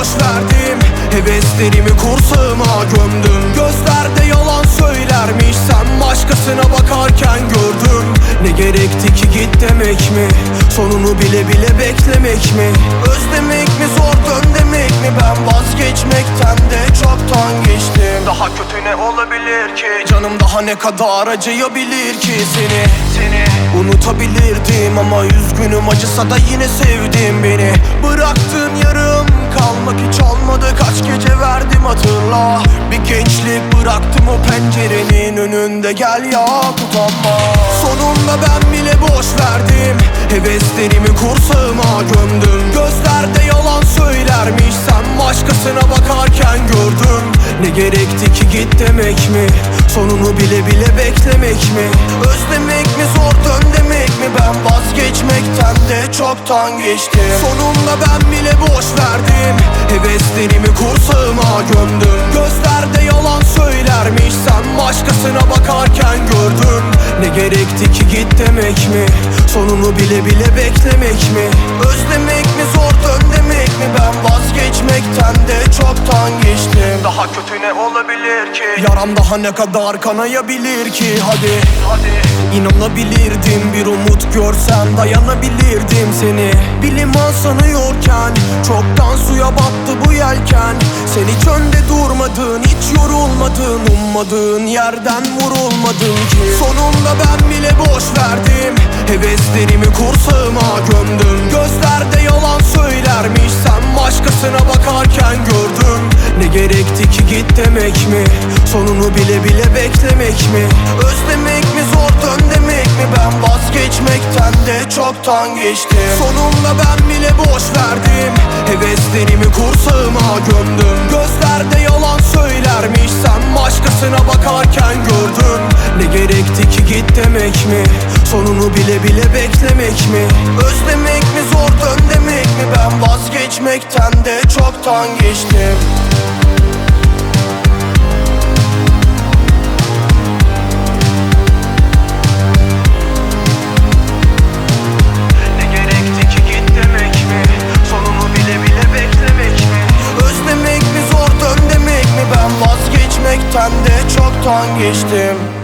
verdim. Heveslerimi kursağıma gömdüm. Gözlerde yalan söylermiş, sen başkasına bakarken gördüm. Ne gerekti ki git demek mi? Sonunu bile bile beklemek mi? Özlemek mi, zor dön demek mi? Ben vazgeçmekten de çoktan geçtim. Daha kötü ne olabilir ki? Canım daha ne kadar acıyabilir ki seni? Unutabilirdim ama üzgünüm, acısa da yine sevdim beni. Bıraktın yarım kalmak hiç olmadı, kaç gece verdim hatırla. Bir gençlik bıraktım o pencerenin önünde, gel ya utanma. Sonunda ben bile boş verdim. Heveslerimi kursağıma gömdüm. Gözlerde yalan söylermiş, sen başkasına bakarken gördüm. Ne gerekti ki git demek mi? Sonunu bile bile beklemek mi? Özlemek mi, zor dön demek mi? Ben vazgeçmekten de çoktan geçtim. Sonunda ben bile boş verdim. Heveslerimi kursağıma gömdüm. Gözlerde yalan söylermiş, sen başkasına bakarken gördüm. Ne gerekti ki git demek mi? Sonunu bile bile beklemek mi? Özlemek mi, zor dön demek mi? Ben vazgeçmekten de çoktan geçtim. Daha kötü ne olabilir ki? Yaram daha ne kadar kanayabilir ki? Hadi İnanabilirdim, bir umut görsem dayanabilirdim seni. Bilim al sanıyorken çoktan suya battı bu yelken. Sen hiç önde durmadın, hiç yorulmadın, ummadığın yerden vurulmadın ki. Sonunda ben bile boş verdim. Heveslerimi kursağıma gömdüm. Gözlerde yalan söylermiş, sen başkasına bakarken gördüm. Ne gerekti ki git demek mi? Sonunu bile bile beklemek mi? Özlemek mi, zor dön demek mi? Ben vazgeçmekten de çoktan geçtim. Sonunda ben bile boş verdim. Heveslerimi kursağıma gömdüm. Gözlerde yalan söylermiş, sen başkasına bakarken gördüm. Ne gerekti ki git demek mi? Sonunu bile bile beklemek mi? Özlemek mi, zor dön demek mi? Ben vazgeçmekten de çoktan geçtim. Özlemek mi, zor dön demek mi? Ben vazgeçmekten de çoktan geçtim.